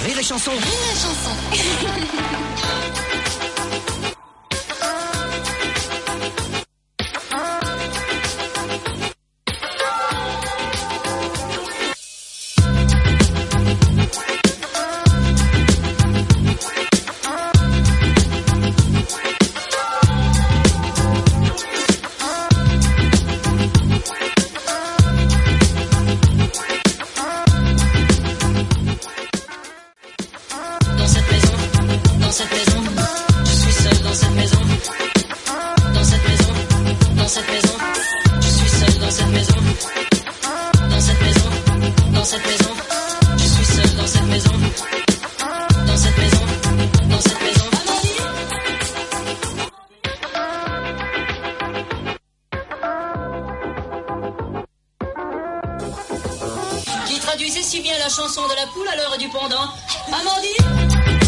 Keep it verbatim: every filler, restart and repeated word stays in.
Rire et chanson. Rire et chanson. Traduisez si bien la chanson de la poule à l'heure du pendant. Amandine!